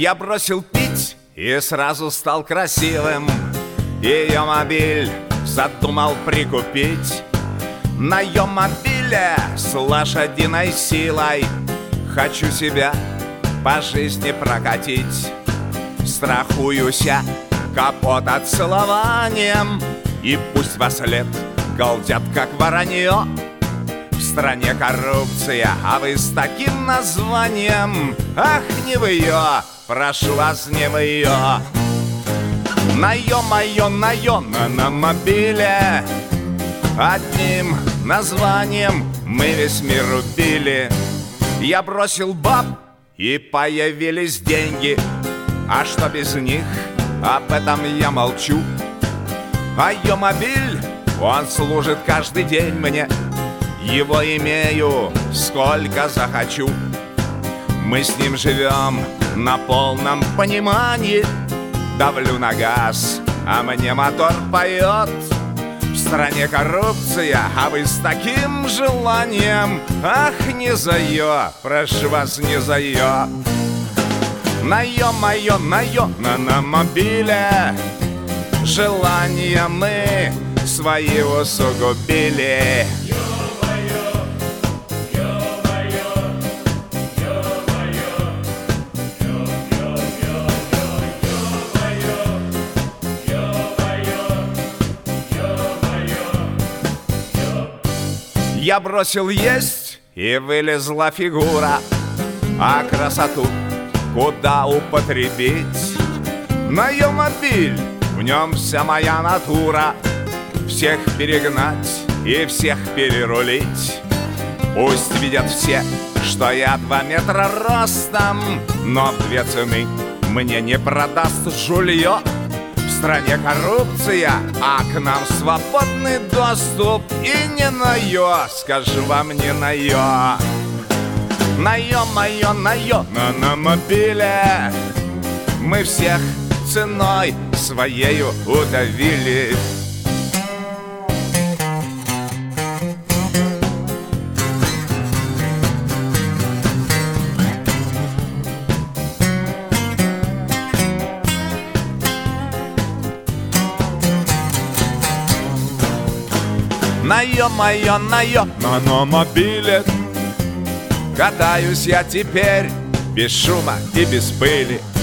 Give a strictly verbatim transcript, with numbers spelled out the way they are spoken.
Я бросил пить и сразу стал красивым. Ее мобиль задумал прикупить. На ее мобиле с лошадиной силой хочу себя по жизни прокатить. Страхуюся капот от целованием, и пусть во след галдят, как воронье. В стране коррупция, а вы с таким названием. Ах, не вы ее, прошу вас, не вы ее. На ё-моё, на ё, на, на мобиле одним названием мы весь мир убили. Я бросил баб, и появились деньги. А что без них, об этом я молчу. А ее мобиль, он служит каждый день мне. Его имею, сколько захочу. Мы с ним живем на полном понимании. Давлю на газ, а мне мотор поет. В стране коррупция, а вы с таким желанием. Ах, не за ее, прошу вас, не за ее. На ё-моё, на ё, на, на мобиле желания мы свои усугубили. Я бросил есть, и вылезла фигура. А красоту куда употребить? На ее мобиль, в нем вся моя натура. Всех перегнать и всех перерулить. Пусть видят все, что я два метра ростом, но в две цены мне не продаст жулье. В стране коррупция, а к нам свободный доступ. И не на ё, скажу вам, не на ё. На ё-моё, на ё, на, на мобиле мы всех ценой своею удавили. На ё-моё, на ё, на, на мобиле катаюсь я теперь без шума и без пыли.